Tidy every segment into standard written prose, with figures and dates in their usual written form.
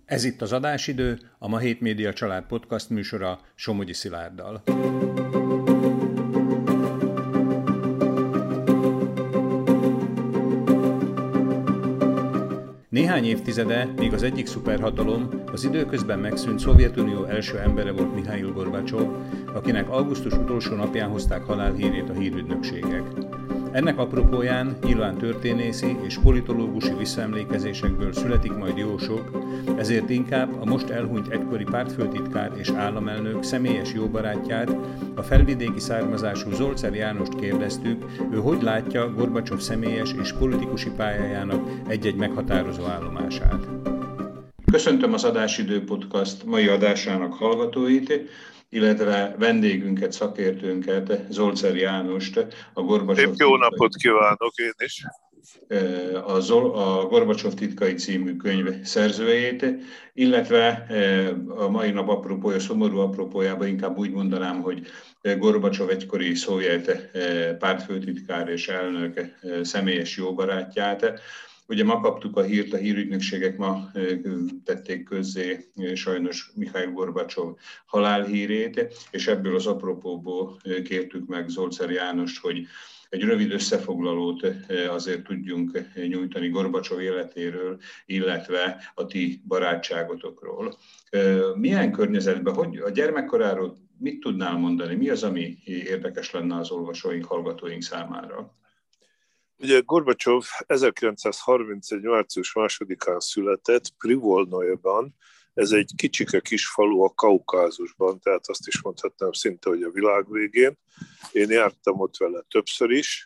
Ez itt az Adásidő, a Ma Hét Média Család podcast műsora Somogyi Szilárddal. Néhány évtizede, még az egyik szuperhatalom, az időközben megszűnt Szovjetunió első embere volt Mihail Gorbacsov, akinek augusztus utolsó napján hozták halálhírét a hírügynökségek. Ennek apropóján nyilván történészi és politológusi visszaemlékezésekből születik majd jó sok, ezért inkább a most elhunyt egykori pártfőtitkár és államelnök személyes jó barátját, a felvidéki származású Zolcer Jánost kérdeztük, ő hogy látja Gorbacsov személyes és politikusi pályájának egy-egy meghatározó állomását. Köszöntöm az Adásidő podcast mai adásának hallgatóit, illetve vendégünket, szakértőnket, Zolcer Jánost, a Gorbacsov Jó napot kívánok én is! A Gorbacsov titkai című könyv szerzőjét, illetve a mai nap apropója, szomorú apropójában inkább úgy mondanám, hogy Gorbacsov egykori szovjet pártfőtitkár és elnök személyes jó barátját. Ugye ma kaptuk a hírt, a hírügynökségek ma tették közzé sajnos Mihail Gorbacsov halálhírét, és ebből az apropóból kértük meg Zolcer Jánost, hogy egy rövid összefoglalót azért tudjunk nyújtani Gorbacsov életéről, illetve a ti barátságotokról. Milyen környezetben, hogy a gyermekkoráról mit tudnál mondani? Mi az, ami érdekes lenne az olvasóink, hallgatóink számára? Ugye Gorbacsov 1931. március 2-án született Privolnojeban, ez egy kicsike kis falu a Kaukázusban, tehát azt is mondhatnám szinte, hogy a világ végén. Én jártam ott vele többször is.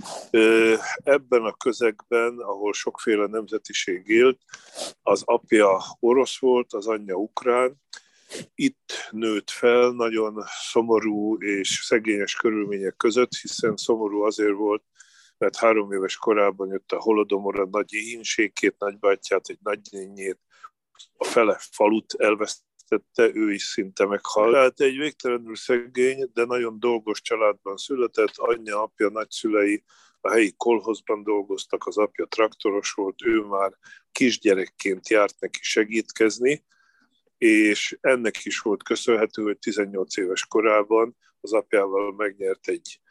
Ebben a közegben, ahol sokféle nemzetiség élt, az apja orosz volt, az anyja ukrán. Itt nőtt fel nagyon szomorú és szegényes körülmények között, hiszen szomorú azért volt, mert 3 éves korában jött a Holodomor, a nagy éhínség, 2 nagybátyját, egy nagynényét, a fele falut elvesztette, ő is szinte meghalt. Tehát egy végtelenül szegény, de nagyon dolgos családban született, anyja, apja, nagyszülei a helyi kolhozban dolgoztak, az apja traktoros volt, ő már kisgyerekként járt neki segítkezni, és ennek is volt köszönhető, hogy 18 éves korában az apjával megnyert egy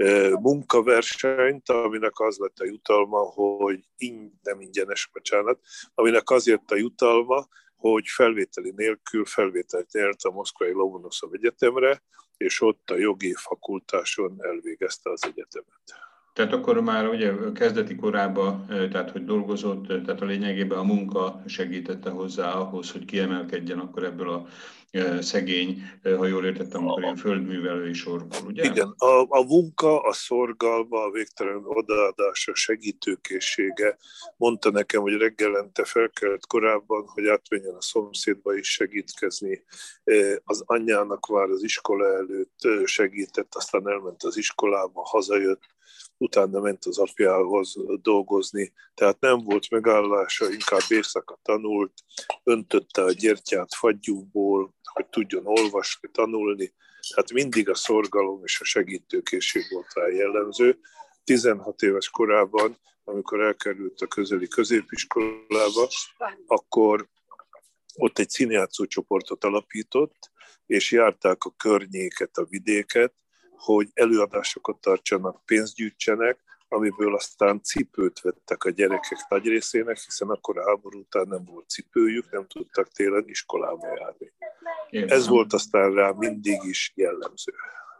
munkaversenyt, aminek az lett a jutalma, hogy nem ingyenes, bocsánat, aminek azért a jutalma, hogy felvételi nélkül felvételt nyert a Moszkvai Lomonoszov Egyetemre, és ott a jogi fakultáson elvégezte az egyetemet. Tehát akkor már ugye kezdeti korában, tehát hogy dolgozott, tehát a lényegében a munka segítette hozzá ahhoz, hogy kiemelkedjen akkor ebből a szegény, ha jól értettem, akkor ilyen földművelői sorból, ugye? Igen, a munka, a szorgalma, a végtelen odaadása, segítőkészsége. Mondta nekem, hogy reggelente felkelt korábban, hogy átmenjen a szomszédba is segítkezni. Az anyjának már az iskola előtt segített, aztán elment az iskolába, hazajött, utána ment az apjához dolgozni, tehát nem volt megállása, inkább éjszaka tanult, öntötte a gyertyát fagyúból, hogy tudjon olvasni, tanulni, tehát mindig a szorgalom és a segítőkészség volt rá jellemző. 16 éves korában, amikor elkerült a közeli középiskolába, akkor ott egy színjátszó csoportot alapított, és járták a környéket, a vidéket, hogy előadásokat tartsanak, pénzt gyűjtsenek, amiből aztán cipőt vettek a gyerekek nagy részének, hiszen akkor a háború után nem volt cipőjük, nem tudtak télen iskolába járni. Ez volt aztán rá mindig is jellemző.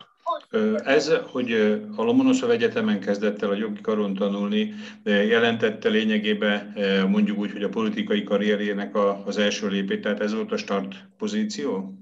Ez, hogy a Lomonoszov Egyetemen kezdett el a jogi karon tanulni, jelentette lényegében mondjuk úgy, hogy a politikai karrierjének az első lépés, tehát ez volt a start pozíció?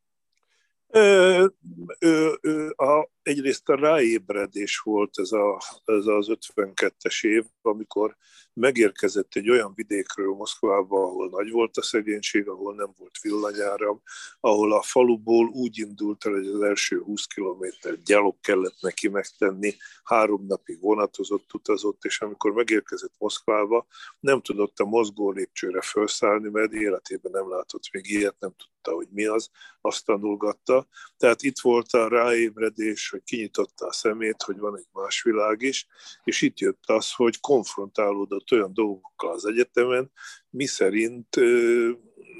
Egyrészt a ráébredés volt ez az 52-es év, amikor megérkezett egy olyan vidékről Moszkvába, ahol nagy volt a szegénység, ahol nem volt villanyáram, ahol a faluból úgy indult el, hogy az első 20 kilométer gyalog kellett neki megtenni, 3 napig vonatozott, utazott, és amikor megérkezett Moszkvába, nem tudott a mozgó lépcsőre felszállni, mert életében nem látott még ilyet, nem tudta, hogy mi az, azt tanulgatta. Tehát itt volt a ráébredés, hogy kinyitotta a szemét, hogy van egy más világ is, és itt jött az, hogy konfrontálódott olyan dolgokkal az egyetemen, miszerint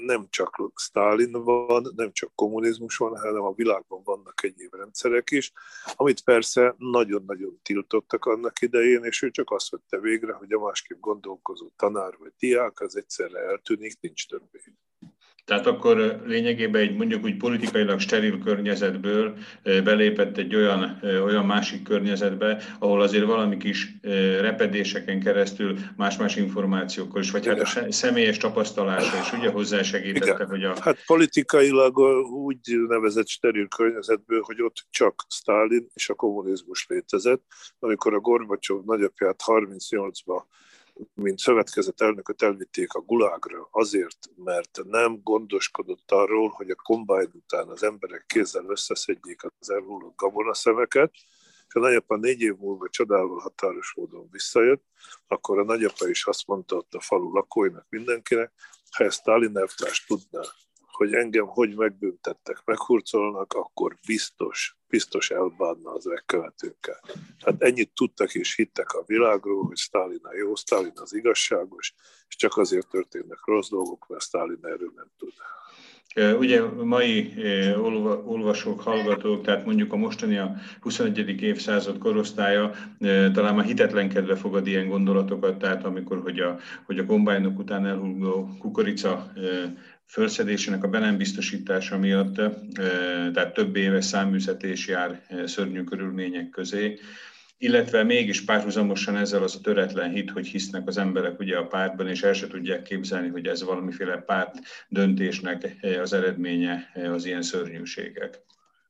nem csak Sztálin van, nem csak kommunizmus van, hanem a világban vannak egyéb rendszerek is, amit persze nagyon-nagyon tiltottak annak idején, és ő csak azt vette végre, hogy a másképp gondolkozó tanár vagy diák az egyszerre eltűnik, nincs többé. Tehát akkor lényegében egy mondjuk úgy politikailag steril környezetből belépett egy olyan másik környezetbe, ahol azért valami kis repedéseken keresztül más-más információkkal is, vagy igen. Hát a személyes tapasztalása is ugye hozzásegítette, igen. Hogy a... Hát politikailag úgy nevezett steril környezetből, hogy ott csak Sztálin és a kommunizmus létezett, amikor a Gorbacsov nagyapját 38-ban mint szövetkezet elnököt elvitték a Gulágra azért, mert nem gondoskodott arról, hogy a Combine után az emberek kézzel összeszedjék az elhullott gabonaszemeket, és a nagyapa 4 év múlva csodával határos módon visszajött, akkor a nagyapa is azt mondta ott a falu lakóinak, mindenkinek, ha ezt Sztálin elvtárs tudná, hogy engem hogy megbüntettek, meghurcolnak, akkor biztos elbánna az megkövetőkkel. Hát ennyit tudtak és hittek a világról, hogy Sztálin a jó, Sztálin az igazságos, és csak azért történnek rossz dolgok, mert Sztálin erről nem tud. Ugye mai olvasók, hallgatók, tehát mondjuk a mostani a 21. évszázad korosztálya talán már hitetlenkedve fogad ilyen gondolatokat, tehát amikor, hogy a kombájnok után elhulló kukorica fölszedésének a be nem biztosítása miatt, tehát több éves száműzetés jár szörnyű körülmények közé, illetve mégis párhuzamosan ezzel az a töretlen hit, hogy hisznek az emberek ugye a pártban, és el se tudják képzelni, hogy ez valamiféle párt döntésnek az eredménye az ilyen szörnyűségek.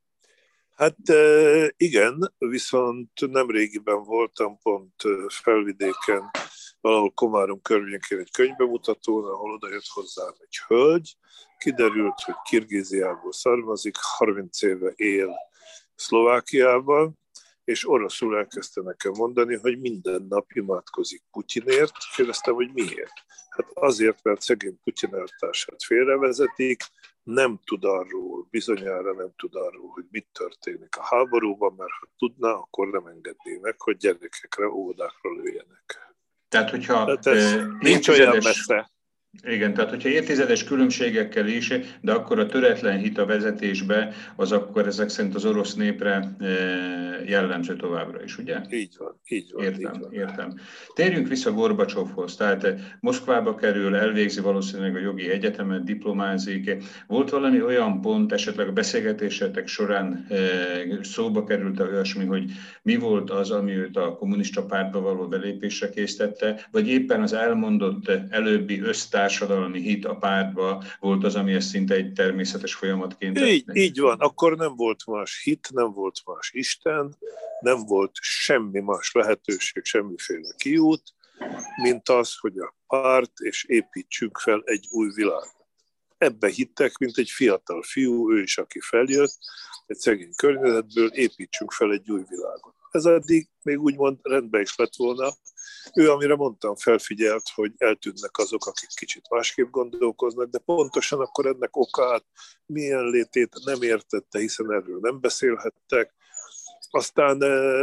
Hát igen, viszont nemrégiben voltam pont Felvidéken, valahol Komárom környékén egy könyvbemutatón, ahol oda jött hozzám egy hölgy, kiderült, hogy Kirgíziából származik, 30 éve él Szlovákiában, és oroszul elkezdte nekem mondani, hogy minden nap imádkozik Putyinért. Kérdeztem, hogy miért? Hát azért, mert szegény Putyin elvtársát félrevezetik, nem tud arról, bizonyára nem tud arról, hogy mit történik a háborúban, mert ha tudná, akkor nem engedné meg, hogy gyerekekre, óvodákra lőjenek. Tehát, hogyha nincs olyan messze. Igen, tehát hogyha évtizedes különbségekkel is, de akkor a töretlen hit a vezetésbe, az akkor ezek szerint az orosz népre jellemző továbbra is, ugye? Így van. Értem. Térjünk vissza Gorbacsovhoz, tehát Moszkvába kerül, elvégzi valószínűleg a jogi egyetemet, diplomázik. Volt valami olyan pont, esetleg a beszélgetésetek során szóba került olyasmi, hogy mi volt az, ami őt a kommunista pártba való belépésre késztette, vagy éppen az elmondott előbbi társadalmi hit a pártba volt az, ami ezt szinte egy természetes folyamatként... Így van, akkor nem volt más hit, nem volt más Isten, nem volt semmi más lehetőség, semmiféle kiút, mint az, hogy a párt, és építsünk fel egy új világot. Ebbe hittek, mint egy fiatal fiú, ő is, aki feljött, egy szegény környezetből, építsünk fel egy új világot. Ez addig még úgymond rendben is lett volna. Ő, amire mondtam, felfigyelt, hogy eltűnnek azok, akik kicsit másképp gondolkoznak, de pontosan akkor ennek okát, milyen létét nem értette, hiszen erről nem beszélhettek. Aztán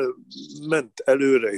ment előre,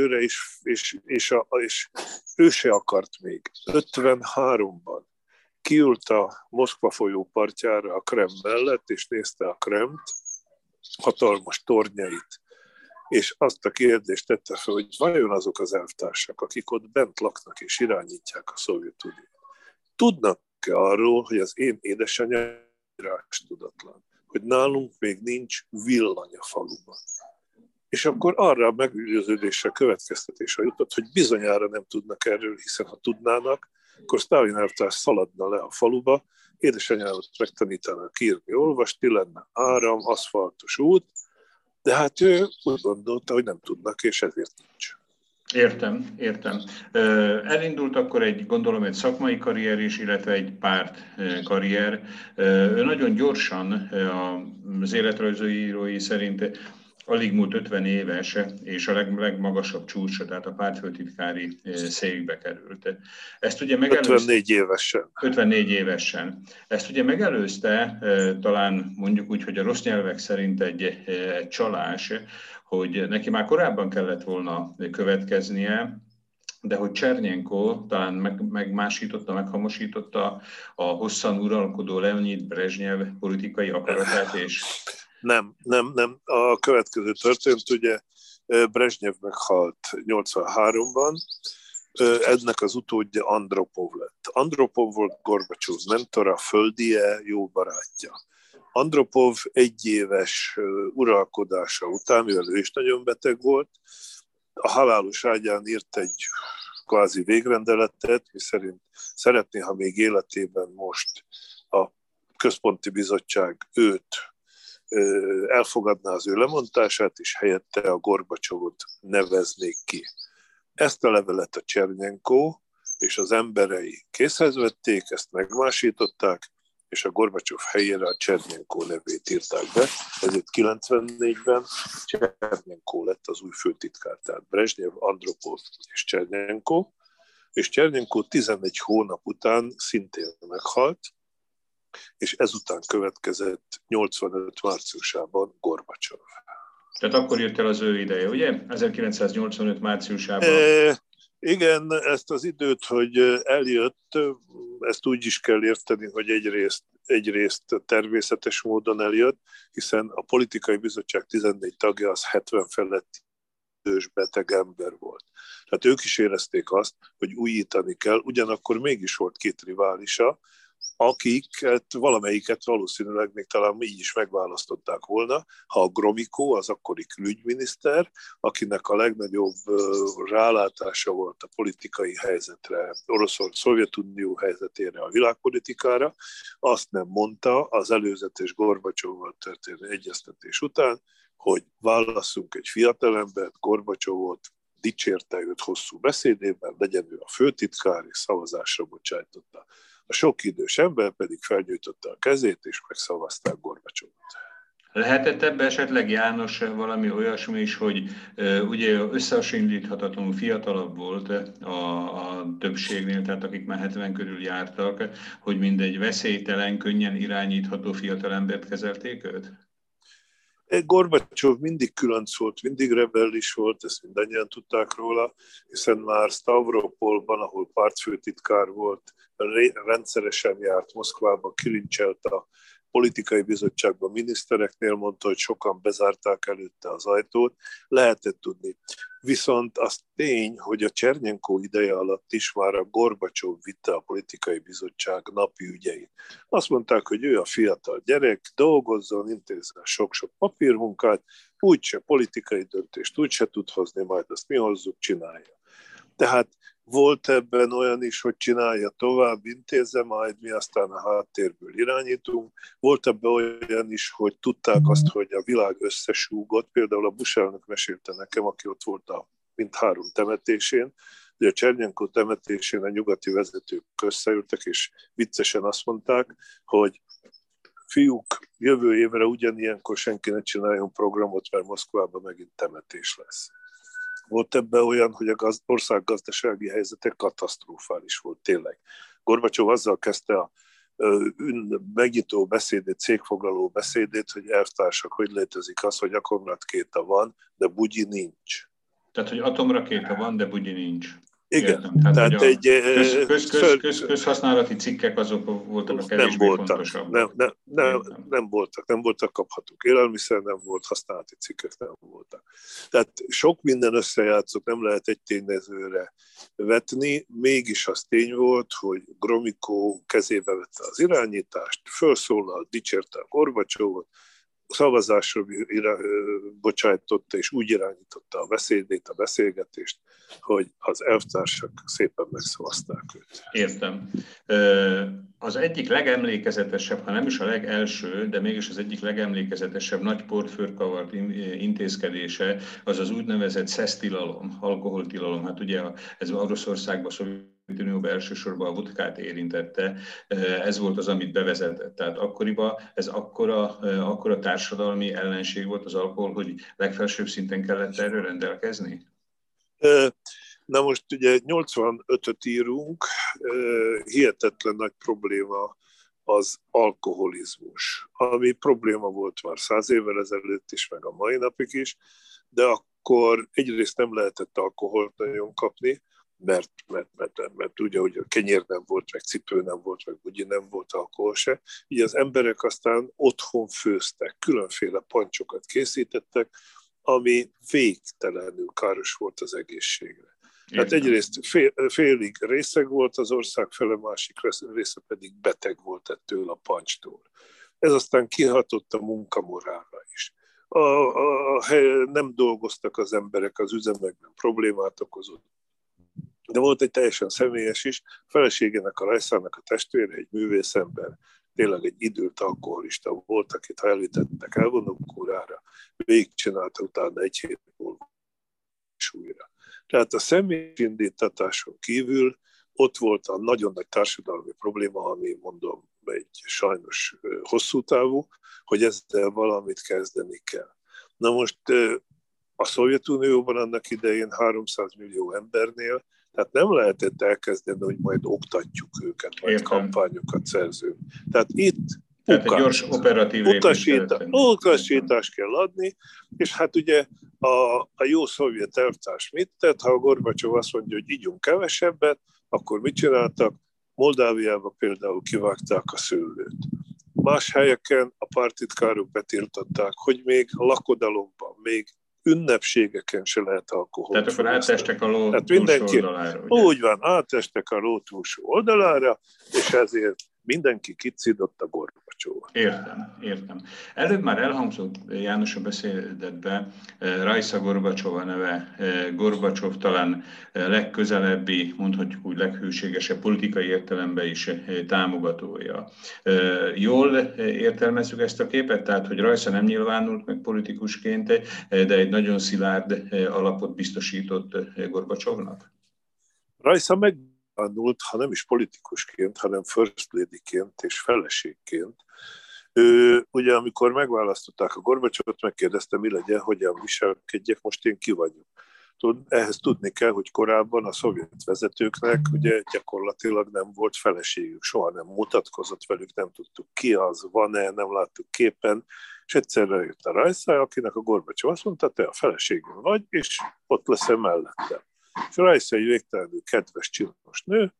és ő se akart még. 53-ban kiült a Moszkva folyó partjára a Kreml mellett, és nézte a Kremlt, hatalmas tornyait, és azt a kérdést tette fel, hogy vajon azok az elvtársak, akik ott bent laknak és irányítják a Szovjetuniót, tudnak-e arról, hogy az én édesanyám tudatlan, hogy nálunk még nincs villany a faluban. És akkor arra a meggyőződésre, következtetésre jutott, hogy bizonyára nem tudnak erről, hiszen ha tudnának, akkor Sztálin elvtárs szaladna le a faluba, édesanyámat megtanítanak írni, olvasni, lenne áram, aszfaltos út, de hát ő úgy gondolta, hogy nem tudnak, és ezért nincs. Értem. Elindult akkor gondolom egy szakmai karrier is, illetve egy párt karrier. Ő nagyon gyorsan az életrajzírói szerint alig múlt 50 éves, és a legmagasabb csúcsra, tehát a pártfőtitkári székbe került. Ezt ugye 54 évesen. 54 évesen. Ezt ugye megelőzte, talán mondjuk úgy, hogy a rossz nyelvek szerint egy csalás, hogy neki már korábban kellett volna következnie, de hogy Csernyenko talán meghamosította a hosszan uralkodó Leonid Brezsnyev politikai akaratát, és... Nem. A következő történt, ugye Brezsnyev meghalt 83-ban, ennek az utódja Andropov lett. Andropov volt Gorbacsov mentora, földie, jó barátja. Andropov egyéves uralkodása után, mivel ő is nagyon beteg volt, a halálos ágyán írt egy kvázi végrendeletet, miszerint szeretné, ha még életében most a Központi Bizottság őt elfogadná az ő lemondását, és helyette a Gorbacsovot neveznék ki. Ezt a levelet a Csernyenko és az emberei készhez vették, ezt megmásították, és a Gorbacsov helyére a Csernyenko nevét írták be. Ezért 94-ben Csernyenko lett az új főtitkár, tehát Brezsnyev, Andropov és Csernyenko, és Csernyenko 11 hónap után szintén meghalt, és ezután következett 85 márciusában Gorbacsov. Tehát akkor jött el az ő ideje, ugye? 1985 márciusában. Igen, ezt az időt, hogy eljött, ezt úgy is kell érteni, hogy egyrészt természetes módon eljött, hiszen a politikai bizottság 14 tagja az 70 feletti idős beteg ember volt. Tehát ők is érezték azt, hogy újítani kell, ugyanakkor mégis volt két riválisa, akiket valamelyiket valószínűleg még talán így is megválasztották volna, ha a Gromyko, az akkori külügyminiszter, akinek a legnagyobb rálátása volt a politikai helyzetre, Szovjetunió helyzetére, a világpolitikára, azt nem mondta az előzetes Gorbacsovval történő egyeztetés után, hogy válasszunk egy fiatalembert, Gorbacsovot, dicsérte őt hosszú beszédében, legyen ő a főtitkár, és szavazásra bocsájtotta. A sok idős ember pedig felnyújtotta a kezét, és megszavazták Gorbacsovot. Lehetett ebbe esetleg, János, valami olyasmi is, hogy ugye összehasonlíthatatlanul fiatalabb volt a többségnél, tehát akik már 70 körül jártak, hogy mindegy veszélytelen, könnyen irányítható fiatalembert kezelték őt? Gorbacsov mindig különc volt, mindig rebellis volt, ezt mindannyian tudták róla, hiszen már Stavropolban, ahol pártfőtitkár volt, rendszeresen járt Moszkvába, kilincselt a politikai bizottságban minisztereknél, mondta, hogy sokan bezárták előtte az ajtót, lehetett tudni. Viszont az tény, hogy a Csernyenko ideje alatt is már a Gorbacsov vitte a politikai bizottság napi ügyeit. Azt mondták, hogy ő a fiatal gyerek, dolgozzon, intézzen sok-sok papírmunkát, úgyse politikai döntést úgyse tud hozni, majd azt mi hozzuk, csinálja. Tehát volt ebben olyan is, hogy csinálja tovább, intézze, majd mi aztán a háttérből irányítunk. Volt ebben olyan is, hogy tudták azt, hogy a világ összesúgott. Például a Bush elnök mesélte nekem, aki ott volt a mindhárom temetésén, hogy a Csernyenko temetésén a nyugati vezetők összeültek, és viccesen azt mondták, hogy fiúk, jövő évre ugyanilyenkor senki ne csináljon programot, mert Moszkvában megint temetés lesz. Volt ebben olyan, hogy az ország gazdasági helyzete katasztrofális volt tényleg. Gorbacsov azzal kezdte a megnyitó beszédét, cégfoglaló beszédét, hogy elvtársak, hogy létezik az, hogy atomrakéta van, de bugyi nincs. Tehát, hogy atomrakéta van, de bugyi nincs. Igen. Tehát egy közhasználati cikkek azok voltak a kevésbé fontosabbak. Nem voltak kaphatók. Élelmiszer nem volt, használati cikkek nem voltak. Tehát sok minden összejátszott, nem lehet egy tényezőre vetni, mégis az tény volt, hogy Gromyko kezébe vette az irányítást, felszólalt, dicsérte a Gorbacsovot, szavazásra bocsájtotta és úgy irányította a beszédét, a beszélgetést, hogy az elvtársak szépen megszavazták őt. Értem. Az egyik legemlékezetesebb, ha nem is a legelső, de mégis az egyik legemlékezetesebb nagy portfőrkavart intézkedése az az úgynevezett szesztilalom, alkoholtilalom. Hát ugye ez Oroszországban, Szovjetunióban elsősorban a vodkát érintette, ez volt az, amit bevezetett. Tehát akkoriban ez akkora társadalmi ellenség volt az alkohol, hogy legfelsőbb szinten kellett erről rendelkezni? Na most ugye 85-öt írunk, hihetetlen nagy probléma az alkoholizmus, ami probléma volt már 100 évvel ezelőtt is, meg a mai napig is, de akkor egyrészt nem lehetett alkoholt nagyon kapni, mert ugye, hogy a kenyér nem volt, meg cipő nem volt, meg ugye nem volt alkohol se. Így az emberek aztán otthon főztek, különféle pancsokat készítettek, ami végtelenül káros volt az egészségre. Hát egyrészt félig részeg volt az ország fele, másik része pedig beteg volt ettől a pancstól. Ez aztán kihatott a munkamorálra is. Nem dolgoztak az emberek az üzemekben, problémát okozott. De volt egy teljesen személyes is, a feleségének, a Rajszának a testvére, egy művészember, tényleg egy időt alkoholista volt, akit ha elvitettek elvonókúrára, végigcsinálta utána egy hét múlva és újra. Tehát a személyes indítatáson kívül ott volt a nagyon nagy társadalmi probléma, ami mondom egy sajnos hosszú távú, hogy ezzel valamit kezdeni kell. Na most a Szovjetunióban annak idején 300 millió embernél, tehát nem lehetett elkezdeni, hogy majd oktatjuk őket, majd kampányokat szerzünk. Tehát itt egy gyors operatív utasítást kell adni, és hát ugye a jó szovjet elvtárs mit tett? Ha a Gorbacsov azt mondja, hogy ígyunk kevesebbet, akkor mit csináltak? Moldáviában például kivágták a szőlőt. Más helyeken a pártitkárok betiltották, hogy még lakodalomban, még ünnepségeken se lehet alkoholt. Tehát akkor átestek a ló túlsó oldalára. Ugye? Úgy van, átestek a ló túlsó oldalára, és ezért mindenki kicidott a Gorbacsóval. Értem. Előbb már elhangzott János a beszédetben Rajsa Gorbacsova neve, Gorbacsov talán legközelebbi, mondhatjuk úgy leghűségesebb politikai értelemben is támogatója. Jól értelmezzük ezt a képet? Tehát, hogy Rajsa nem nyilvánult meg politikusként, de egy nagyon szilárd alapot biztosított Gorbacsovnak? Rajsa megnyilvánult, ha nem is politikusként, hanem first ladyként és feleségként. Ugye amikor megválasztották a Gorbacsovot, megkérdezte, mi legyen, hogyan viselkedjek, most én ki vagyok. Ehhez tudni kell, hogy korábban a szovjet vezetőknek ugye gyakorlatilag nem volt feleségük, soha nem mutatkozott velük, nem tudtuk ki az, van-e, nem láttuk képen, és egyszerre jött a Rajsa, akinek a Gorbacsov azt mondta, te a feleségem vagy, és ott leszel mellettem. És a Rajsa egy végtelenül kedves, csinos nő,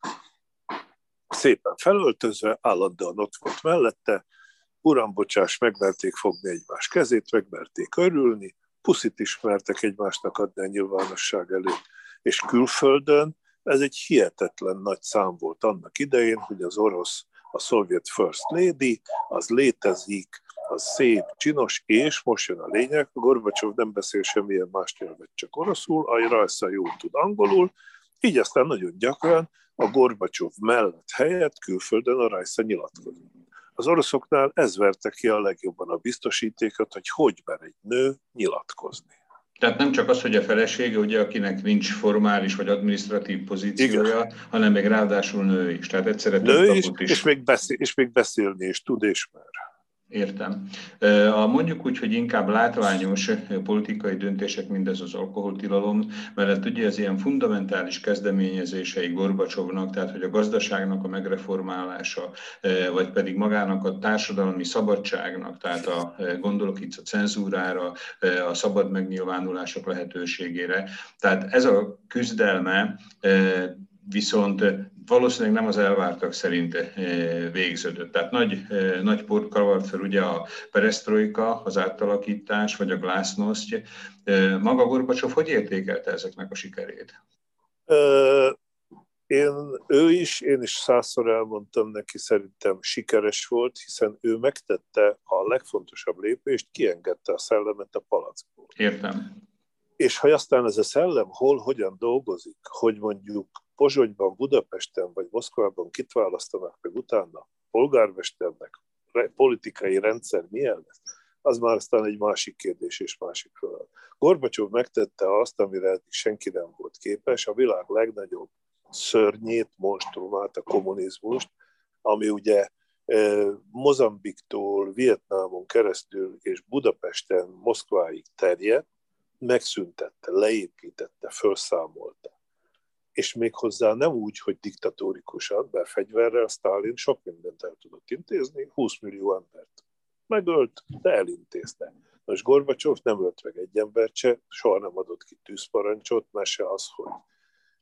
szépen felöltözve, állandóan ott volt mellette, uram, bocsáss, megmerték fogni egymás kezét, megmerték örülni, puszit ismertek egymásnak adni a nyilvánosság előtt. És külföldön ez egy hihetetlen nagy szám volt annak idején, hogy az orosz, a szovjet first lady, az létezik, az szép, csinos, és most jön a lényeg, a Gorbacsov nem beszél semmilyen más nyelvet, csak oroszul, a Rajsa jól tud angolul, így aztán nagyon gyakran a Gorbacsov mellett helyett külföldön a Rajsa nyilatkozik. Az oroszoknál ez verte ki a legjobban a biztosítékot, hogy mer egy nő nyilatkozni. Tehát nem csak az, hogy a felesége, ugye, akinek nincs formális vagy adminisztratív pozíciója, igen, hanem még ráadásul nő is. Tehát egyszerre nő is. És még beszélni is tud és mer. Értem. Mondjuk úgy, hogy inkább látványos politikai döntések, mindez az alkoholtilalom, mellett ugye az ilyen fundamentális kezdeményezései Gorbacsovnak, tehát hogy a gazdaságnak a megreformálása, vagy pedig magának a társadalmi szabadságnak, tehát gondolok itt a cenzúrára, a szabad megnyilvánulások lehetőségére. Tehát ez a küzdelme viszont valószínűleg nem az elvártak szerint végződött. Tehát nagy port kavart fel ugye a peresztrojka, az átalakítás, vagy a glasznost. Maga Gorbacsov hogy értékelte ezeknek a sikerét? Én is 100-szor elmondtam neki, szerintem sikeres volt, hiszen ő megtette a legfontosabb lépést, kiengedte a szellemet a palackból. Értem. És hogy aztán ez a szellem hogyan dolgozik, hogy mondjuk Pozsonyban, Budapesten vagy Moszkvában kit választanak meg utána, polgármesternek, politikai rendszer milyen lesz, az már aztán egy másik kérdés és másik feladat. Gorbacsov megtette azt, amire eddig senki nem volt képes, a világ legnagyobb szörnyét, monstrumát, a kommunizmust, ami ugye Mozambiktól, Vietnámon keresztül és Budapesten, Moszkváig terjedt, megszüntette, leépítette, felszámolta. És méghozzá nem úgy, hogy diktatórikusan, mert fegyverrel Sztálin sok mindent el tudott intézni, 20 millió embert megölt, de elintézte. Most Gorbacsov nem ölt meg egy embert se, soha nem adott ki tűzparancsot, mert se az, hogy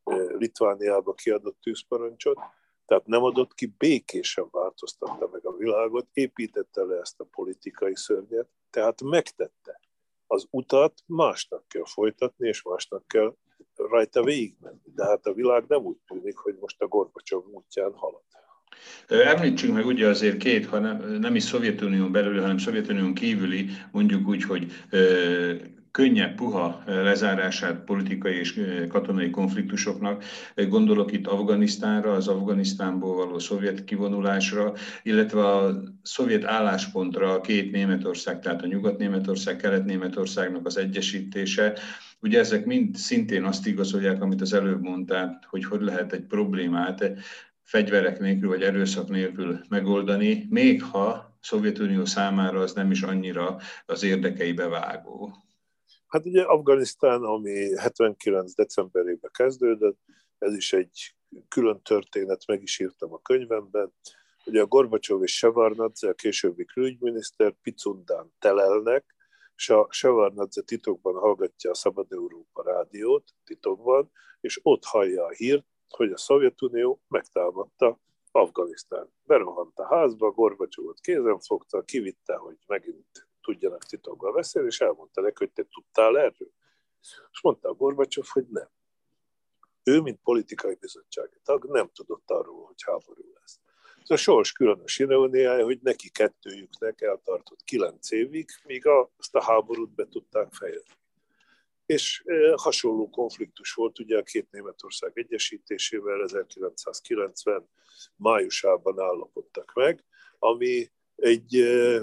Litvániába kiadott tűzparancsot, tehát nem adott ki, békésen változtatta meg a világot, építette le ezt a politikai szörnyet, tehát megtette. Az utat másnak kell folytatni, és másnak kell rajta végigmenni. De hát a világ nem úgy tűnik, hogy most a Gorbacsov útján halad. Említsünk meg ugye azért két, ha nem is Szovjetunión belül, hanem Szovjetunión kívüli, mondjuk úgy, hogy könnyebb, puha lezárását politikai és katonai konfliktusoknak. Gondolok itt Afganisztánra, az Afganisztánból való szovjet kivonulásra, illetve a szovjet álláspontra a két Németország, tehát a Nyugat-Németország, Kelet-Németországnak az egyesítése. Ugye ezek mind szintén azt igazolják, amit az előbb mondtál, hogy lehet egy problémát fegyverek nélkül vagy erőszak nélkül megoldani, még ha Szovjetunió számára az nem is annyira az érdekeibe vágó. Hát ugye Afganisztán, ami 79. decemberében kezdődött, ez is egy külön történet, meg is írtam a könyvemben. Ugye a Gorbacsov és Sevarnadze, a későbbi külügyminiszter Picundán telelnek, és a Sevarnadze titokban hallgatja a Szabad Európa rádiót, titokban, és ott hallja a hírt, hogy a Szovjetunió megtámadta Afganisztán. Berohant a házba, Gorbacsovot kézen fogta, kivitte, hogy megint tudjanak titokban beszélni, és elmondta neki, hogy te tudtál erről. És mondta a Gorbacsov, hogy nem. Ő, mint politikai bizottsági tag, nem tudott arról, hogy háború lesz. Ez a sors különös iróniája, hogy neki kettőjüknek eltartott 9 évig, míg azt a háborút be tudták fejezni. És hasonló konfliktus volt ugye a két Németország egyesítésével 1990 májusában állapodtak meg, ami egy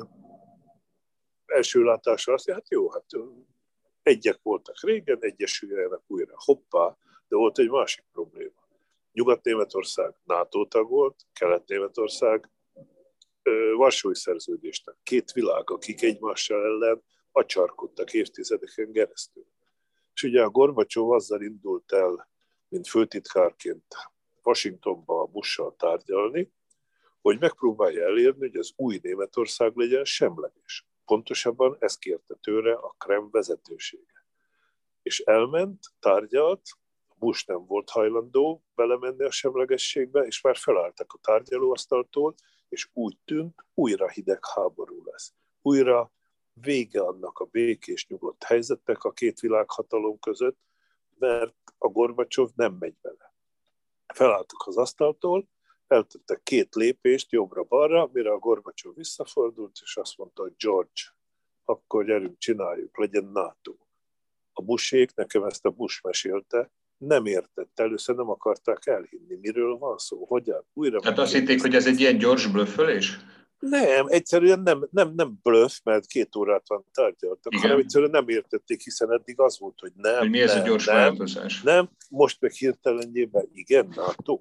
első látásra azt mondja, hát jó, hát egyek voltak régen, egyesüljenek újra, hoppá, de volt egy másik probléma. Nyugat-Németország NATO tag volt, Kelet-Németország Varsói Szerződésnek. Két világ, akik egymással ellen acsarkodtak évtizedeken keresztül. És ugye a Gorbacsov azzal indult el, mint főtitkárként Washingtonba a Bush-sal tárgyalni, hogy megpróbálja elérni, hogy az új Németország legyen semleges. Pontosabban ezt kérte tőle a Kreml vezetősége. És elment, tárgyalt, Bush nem volt hajlandó belemenni a semlegességbe, és már felálltak a tárgyalóasztaltól, és úgy tűnt, újra hidegháború lesz. Újra vége annak a békés, nyugodt helyzetnek a két világhatalom között, mert a Gorbacsov nem megy bele. Felálltak az asztaltól, eltettek 2 lépést jobbra-balra, mire a Gorbacsov visszafordult, és azt mondta, hogy George, akkor gyerünk, csináljuk, legyen NATO. A Bushék, nekem ezt a Bush mesélte, nem értett, először nem akarták elhinni, miről van szó, hogyan, újra. Tehát azt hitték, hogy ez egy ilyen gyors blöffölés? Nem, egyszerűen nem bluff, mert 2 órát van tárgyaltak, hanem egyszerűen nem értették, hiszen eddig az volt, hogy nem, hogy mi ez a gyors változás? Nem, most meg hirtelenjében igen, NATO.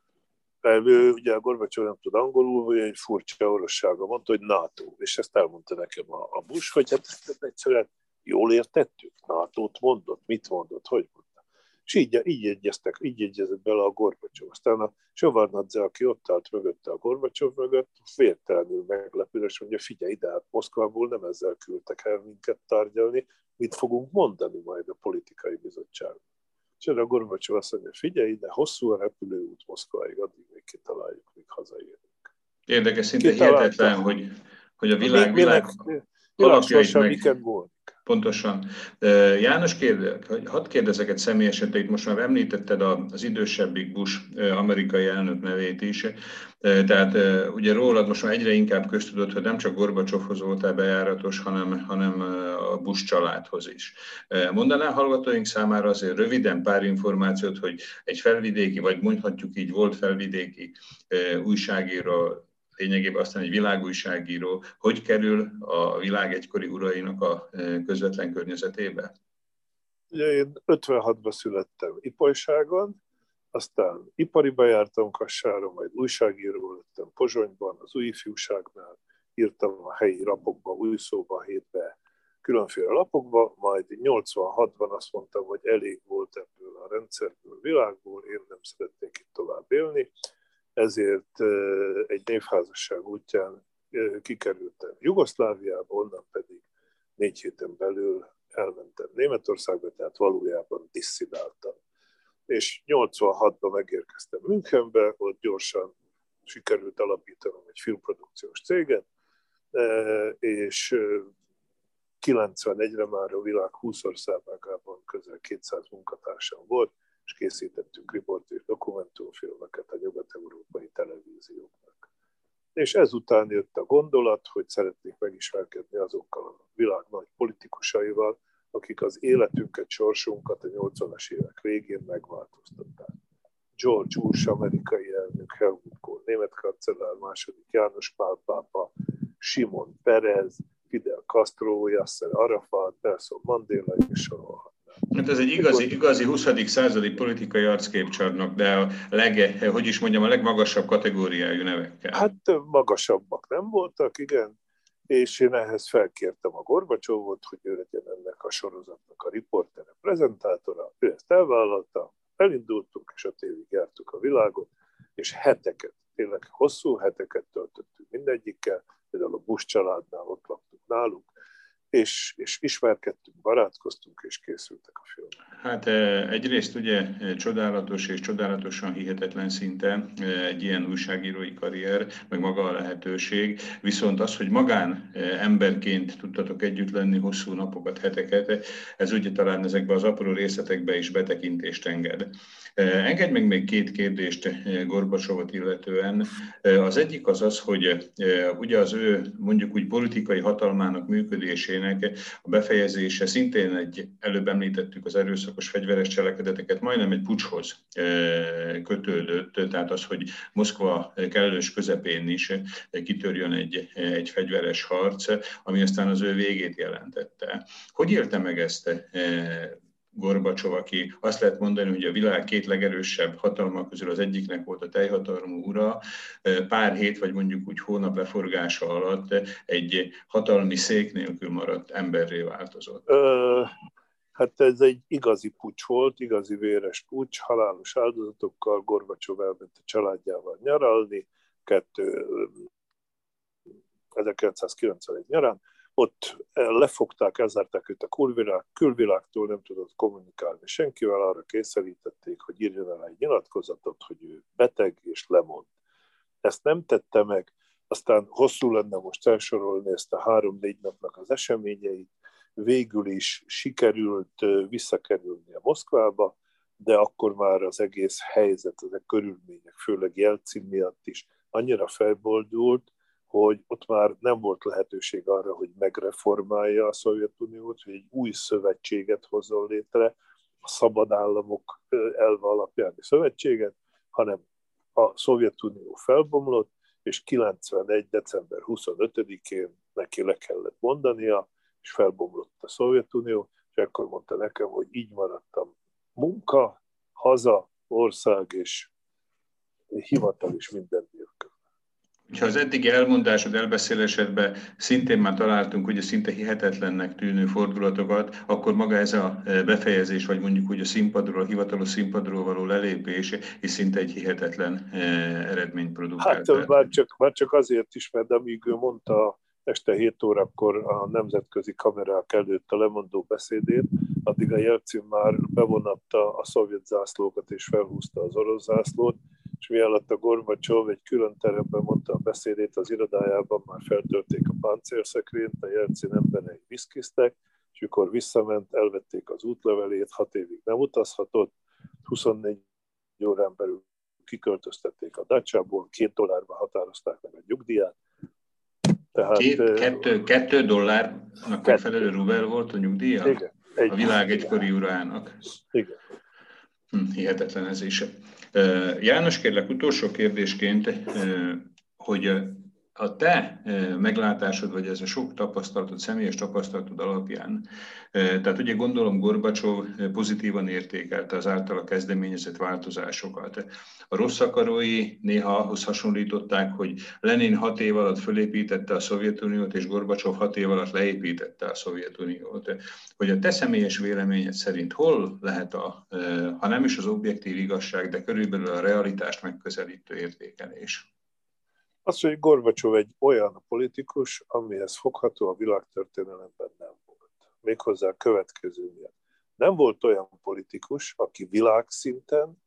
Ugye a Gorbacsov nem tud angolul, vagy egy furcsa orossága mondta, hogy NATO, és ezt elmondta nekem a Bush, hogy hát ezt egyszerűen jól értettük, NATO-t mondott, mit mondott, hogy mondta. És így egyezett bele a Gorbacsov. Aztán a Sevarnadze, aki ott állt mögötte a Gorbacsov mögött, végtelenül meglepő, és mondja, figyelj ide, hát Moszkvából nem ezzel küldtek el minket tárgyalni, mit fogunk mondani majd a politikai bizottságban. És erre a Gorbacsov azt mondja, figyelj ide, hosszú a repülőút Moszkváig, addig még kitaláljuk, míg hazaérünk. Érdekes, szinte hihetetlen, hogy a világ alapjait meg... Pontosan. János, hadd kérdezek egy személy eseteit, most már említetted az idősebbik Bush amerikai elnök nevét is, tehát ugye rólad most már egyre inkább köztudott, hogy nem csak Gorbacsovhoz voltál bejáratos, hanem a Bush családhoz is. Mondanál hallgatóink számára azért röviden pár információt, hogy egy felvidéki, vagy mondhatjuk így volt felvidéki újságíró, lényegében aztán egy világújságíró, hogy kerül a világ egykori urainak a közvetlen környezetébe? Ugye én 56-ban születtem Ipolyságon, aztán ipariba jártam Kassáron, majd újságíró lettem Pozsonyban, az Új Ifjúságnál, írtam a helyi lapokba, Újszóban, Hétbe, különféle lapokba, majd 86-ban azt mondtam, hogy elég volt ebből a rendszerből, világból, én nem szeretnék itt tovább élni, ezért egy névházasság útján kikerültem Jugoszláviába, onnan pedig 4 héten belül elmentem Németországba, tehát valójában disszidáltam. És 86-ban megérkeztem Münchenbe, ott gyorsan sikerült alapítanom egy filmprodukciós céget, és 91-re már a világ 20 országában közel 200 munkatársam volt, és készítettünk riport és dokumentumfilmeket a nyugat-európai televízióknak. És ezután jött a gondolat, hogy szeretnék megismerkedni azokkal a világ nagy politikusaival, akik az életünket, sorsunkat a 80-as évek végén megváltoztatták. George Bush, amerikai elnök, Helmut Kohl, német kancellár, második János Pál pápa, Simon Perez, Fidel Castro, Yasser Arafat, Nelson Mandela és sorolhatnám. Hát ez egy igazi 20. századi politikai arcképcsarnok, de a legmagasabb kategóriájú nevekkel. Hát magasabbak nem voltak, igen, és én ehhez felkértem a Gorbacsovot, hogy ő legyen ennek a sorozatnak a riportere, prezentátora, ő ezt elvállalta, elindultunk, és 5 évig jártuk a világot, és heteket, tényleg hosszú heteket töltöttünk mindegyikkel, például a Bush családnál ott laktunk náluk, és ismerkedtünk, barátkoztunk, és készültek a filmek. Hát egyrészt ugye csodálatos és csodálatosan hihetetlen szinten egy ilyen újságírói karrier, meg maga a lehetőség, viszont az, hogy magán emberként tudtatok együtt lenni hosszú napokat, heteket, ez ugye talán ezekbe az apró részletekbe is betekintést enged. Engedj meg még 2 kérdést Gorbacsovot illetően. Az egyik az, hogy ugye az ő mondjuk úgy politikai hatalmának működésének a befejezése szintén előbb említettük az erőszakos fegyveres cselekedeteket, majdnem egy puccshoz kötődött, tehát az, hogy Moszkva kellős közepén is kitörjön egy fegyveres harc, ami aztán az ő végét jelentette. Hogy élte meg ezt Gorbacsov, aki azt lehet mondani, hogy a világ 2 legerősebb hatalma közül az egyiknek volt a teljhatalmú ura, pár hét vagy mondjuk úgy hónap leforgása alatt egy hatalmi szék nélkül maradt emberré változott? Hát ez egy igazi puccs volt, igazi véres puccs, halálos áldozatokkal. Gorbacsov elment a családjával nyaralni 1991 nyarán. Ott lefogták, elzárták őt a külvilágtól, nem tudott kommunikálni senkivel, arra kényszerítették, hogy írjon el egy nyilatkozatot, hogy ő beteg és lemond. Ezt nem tette meg, aztán hosszú lenne most felsorolni ezt a 3-4 napnak az eseményeit, végül is sikerült visszakerülni a Moszkvába, de akkor már az egész helyzet, ezek körülmények, főleg Jelcin miatt is annyira felboldult, hogy ott már nem volt lehetőség arra, hogy megreformálja a Szovjetuniót, hogy egy új szövetséget hozzon létre, a szabad államok elve alapjáni szövetséget, hanem a Szovjetunió felbomlott, és 91. december 25-én neki le kellett mondania, és felbomlott a Szovjetunió, és akkor mondta nekem, hogy így maradtam munka, haza, ország és hivatal is minden nélkül. Ha az eddigi elmondásod, elbeszélésedben szintén már találtunk ugye szinte hihetetlennek tűnő fordulatokat, akkor maga ez a befejezés, vagy mondjuk úgy a színpadról, a hivatalos színpadról való lelépés is szinte egy hihetetlen eredményt produkált. Hát már csak azért is, mert amíg ő mondta este 7 órakor a nemzetközi kamerák előtt a lemondó beszédét, addig a Jelcin már bevonatta a szovjet zászlókat és felhúzta az orosz zászlót, és mielőtt a Gorbacsov egy külön teremben mondta a beszédét, az irodájában már feltörték a páncélszekrényt, a Jelcin emberei viszkiztek, és amikor visszament, elvették az útlevelét, 6 évig nem utazhatott, 24 órán belül kiköltöztették a dacsából, $2 határozták meg a nyugdíját. Tehát, $2 megfelelő rubel volt a nyugdíja? Igen, a világ egykori urának. Igen. Hihetetlen ez is. János, kérlek utolsó kérdésként, hogy a te meglátásod, vagy ez a sok tapasztalatod, személyes tapasztalatod alapján, tehát ugye gondolom Gorbacsov pozitívan értékelte az általa kezdeményezett változásokat. A rossz akarói néha ahhoz hasonlították, hogy Lenin 6 év alatt fölépítette a Szovjetuniót, és Gorbacsov 6 év alatt leépítette a Szovjetuniót. Hogy a te személyes véleményed szerint hol lehet ha nem is az objektív igazság, de körülbelül a realitást megközelítő értékelés? Az, hogy Gorbacsov egy olyan politikus, amihez fogható a világtörténelemben nem volt. Méghozzá a következő miatt. Nem volt olyan politikus, aki világszinten,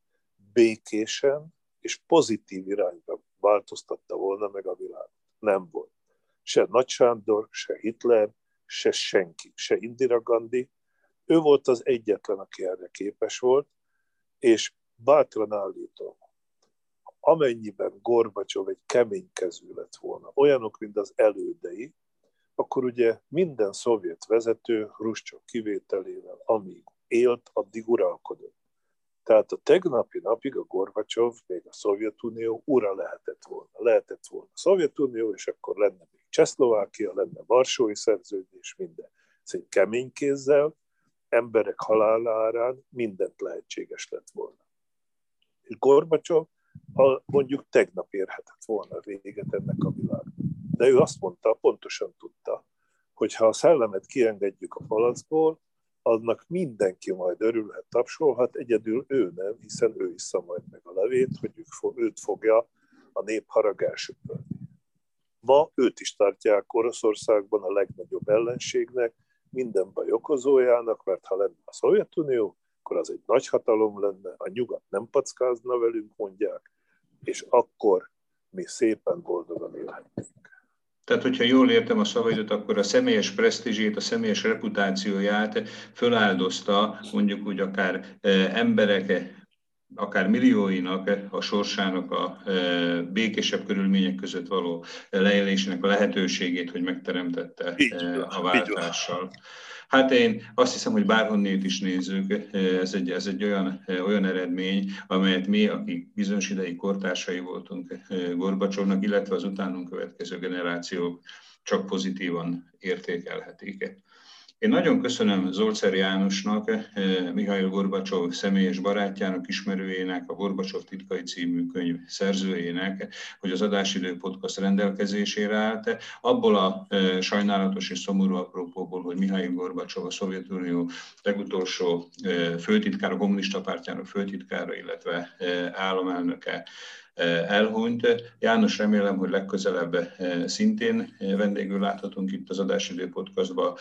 békésen és pozitív irányba változtatta volna meg a világot. Nem volt. Se Nagy Sándor, se Hitler, se senki, se Indira Gandhi. Ő volt az egyetlen, aki erre képes volt, és bátran állítom, amennyiben Gorbacsov egy keménykezű lett volna, olyanok, mint az elődei, akkor ugye minden szovjet vezető, Hruscsov kivételével, amíg élt, addig uralkodott. Tehát a tegnapi napig a Gorbacsov, még a Szovjetunió ura lehetett volna. Lehetett volna a Szovjetunió, és akkor lenne még Csehszlovákia, lenne Varsói Szerződés, minden. Ez egy kemény kézzel, emberek halálárán mindent lehetséges lett volna. És Gorbacsov mondjuk tegnap érhetett volna véget ennek a világnak. De ő azt mondta, pontosan tudta, hogy ha a szellemet kiengedjük a palackból, annak mindenki majd örülhet, tapsolhat, egyedül ő nem, hiszen ő issza majd meg a levét, hogy őt fogja a nép harag elsöpörni. Ma őt is tartják Oroszországban a legnagyobb ellenségnek, minden baj okozójának, mert ha lenne a Szovjetunió, akkor az egy nagy hatalom lenne, a nyugat nem packázna velünk, mondják, és akkor mi szépen boldogan élhetnénk. Tehát, hogyha jól értem a szavaidat, akkor a személyes presztízsét, a személyes reputációját föláldozta, mondjuk úgy akár emberek, akár millióinak a sorsának a békésebb körülmények között való leélésének a lehetőségét, hogy megteremtette a váltással. Hát én azt hiszem, hogy bárhonnét is nézzük, ez egy olyan eredmény, amelyet mi, akik bizonyos ideig kortársai voltunk Gorbacsovnak, illetve az utánunk következő generációk csak pozitívan értékelhetik. Én nagyon köszönöm Zolcer Jánosnak, Mihail Gorbacsov személyes barátjának, ismerőjének, a Gorbacsov titkai című könyv szerzőjének, hogy az Adásidő Podcast rendelkezésére állt. Abból a sajnálatos és szomorú apropóból, hogy Mihail Gorbacsov, a Szovjetunió legutolsó főtitkára, kommunista pártjának főtitkára, illetve államelnöke elhunyt. János, remélem, hogy legközelebb szintén vendégül láthatunk itt az Adásidő Podcastba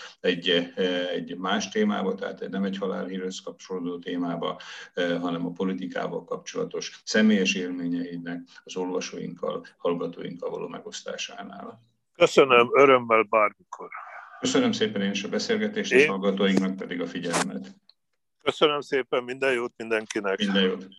egy más témába, tehát nem egy halálhírhez kapcsolódó témába, hanem a politikával kapcsolatos személyes élményeidnek az olvasóinkkal, hallgatóinkkal való megosztásánál. Köszönöm, örömmel bármikor. Köszönöm szépen én is a beszélgetést, és hallgatóinknak pedig a figyelmet. Köszönöm szépen, minden jót mindenkinek. Minden jót.